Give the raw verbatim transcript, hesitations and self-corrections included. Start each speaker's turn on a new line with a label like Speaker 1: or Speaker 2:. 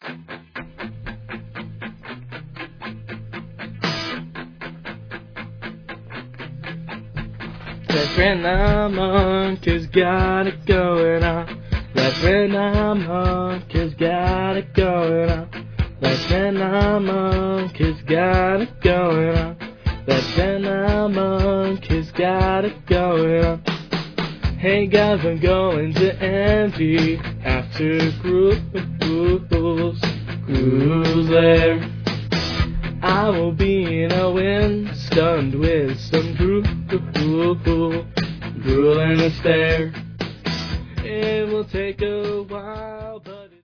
Speaker 1: That friend I'm on, cause got it going on. That friend I'm on, cause got it going on. That friend I'm on, cause got it going on. That friend I'm on, cause got it going on. Hey guys, I'm going to Envy after cruise, cruise there. I will be in a wind stunned with some drool, drool and a stare. It will take a while.